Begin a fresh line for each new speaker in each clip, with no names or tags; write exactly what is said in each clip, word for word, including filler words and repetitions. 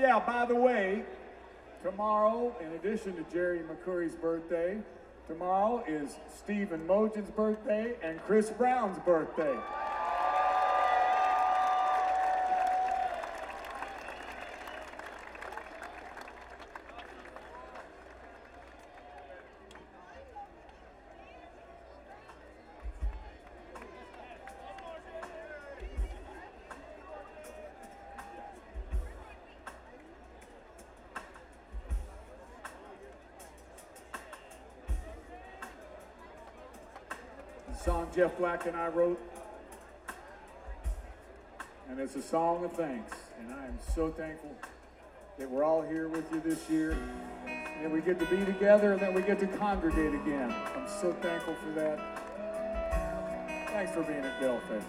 yeah, by the way, tomorrow, in addition to Jerry McCurry's birthday, tomorrow is Stephen Mogen's birthday and Chris Brown's birthday. Song Jeff Black and I wrote, and it's a song of thanks, and I am so thankful that we're all here with you this year, and we get to be together, and that we get to congregate again. I'm so thankful for that. Thanks for being at Delfish.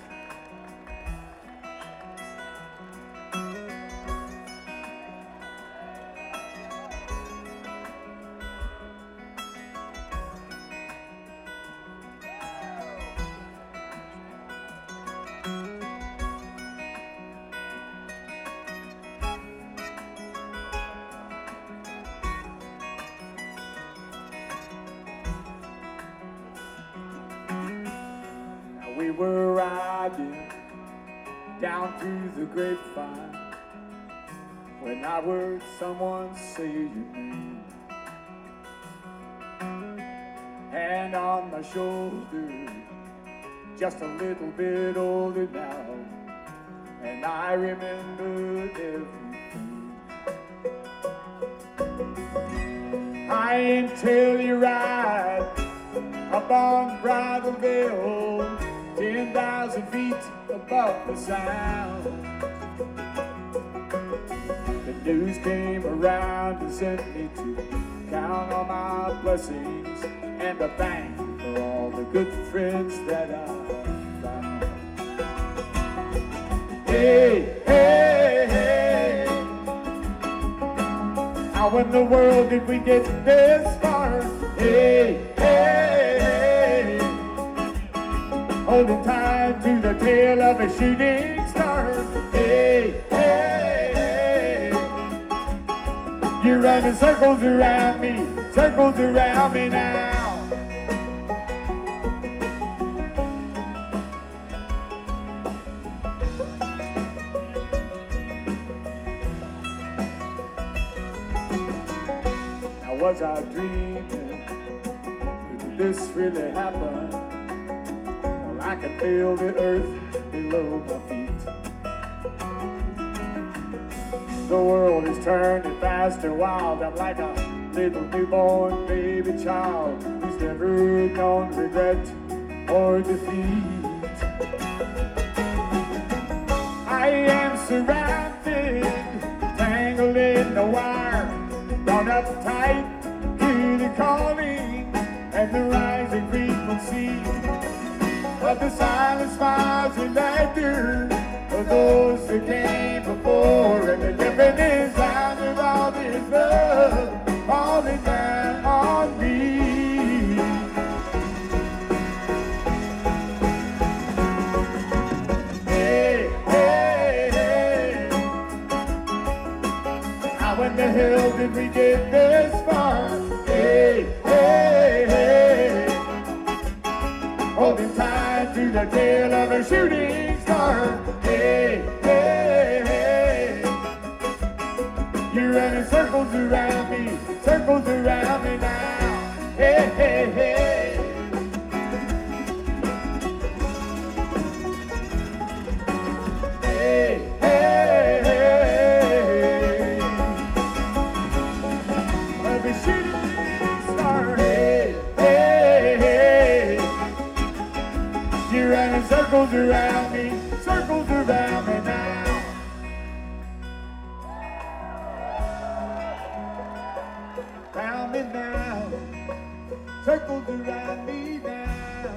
We were riding down through the grapevine when I heard someone say your name. Hand on my shoulder, just a little bit older now, and I remembered everything. I ain't tell you right up on Bridal Veil, ten thousand feet above the sound. The news came around and sent me to count on my blessings and to thank for all the good friends that I found. Hey, hey, hey, how in the world did we get this far? Hey, hey, hey, holding tight to the tail of a shooting star. Hey, hey, hey, you're running circles around me, circles around me now. Now was I dreaming? Did this really happen? I can feel the earth below my feet. The world is turning fast and wild. I'm like a little newborn baby child who's never known regret or defeat. I am surrounded, tangled in the wire, drawn up tight to the calling and the rising frequency of the silent smiles and laughter of those that came before, and the deafening sound of all this love falling down on me. Hey, hey, hey, how in the hell did we get this far? Hey, hey, hey, holding tight to the tail of a shooting star. Hey, hey, hey, you're running circles around me, circles around me now. Hey, hey, hey, hey, hey, hey, of a shooting star. Hey, hey, hey, you're running circles around me, circles around me now. Around me now, circles around me now.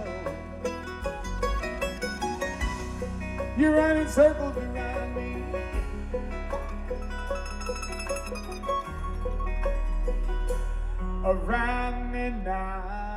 You're running circles around me. Around me now.